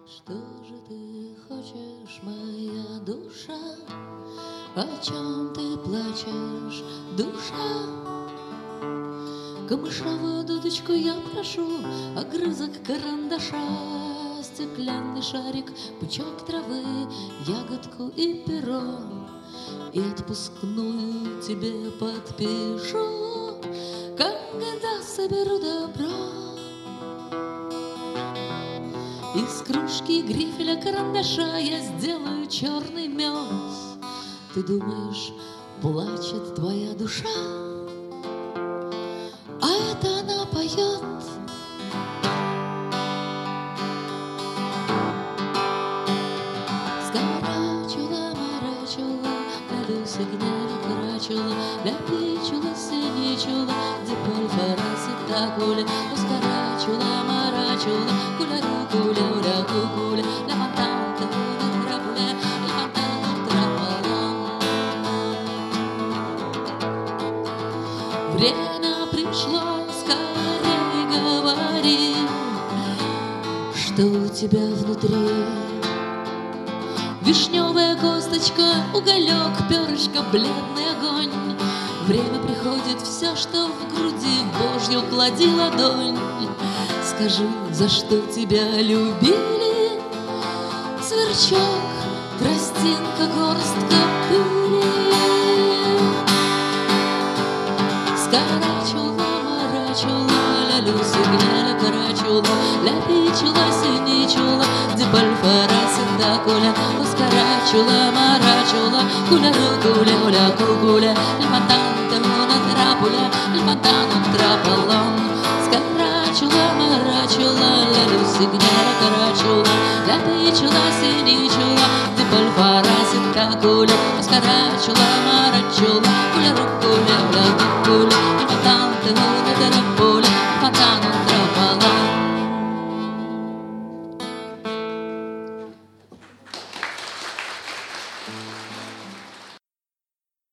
Что же ты хочешь, моя душа? О чем ты плачешь, душа? Камышовую дудочку я прошу, огрызок карандаша, стеклянный шарик, пучок травы, ягодку и перо. И отпускную тебе подпишу, когда соберу добро. Из кружки, грифеля, карандаша я сделаю черный мед. Ты думаешь, плачет твоя душа, а это она поет. Скорачула, марачула, Люся гняли карачула, ляпичула, синичула, диполь фарасы такуля, скорачула, марачула, куля куля уля кукуля, ля фонтанта на трапуля, ля фонтана трапала. Время пришло, скорей говори, что у тебя внутри. Вишневая косточка, уголек, перышко, бледный огонь. Время приходит, все, что в груди, Божью клади ладонь. Скажи, за что тебя любили? Сверчок, тростинка, горстка пыли. Скорачула, марачула, ля Люся гняля карачула, ляпичула, синичула, дипальфара синтакуля, скорачула, марачула, куля-ру-куля, уля-кукуля, льфантанта на трапуля, льфантану трапалон. Скорачула, марачула, ля Люся гняля карачула, ляпичула, синичула, дипальфара синтакуля, скорачула, марачула, куля-ру-куля, уля-кукуля, льфантанта на трапуля.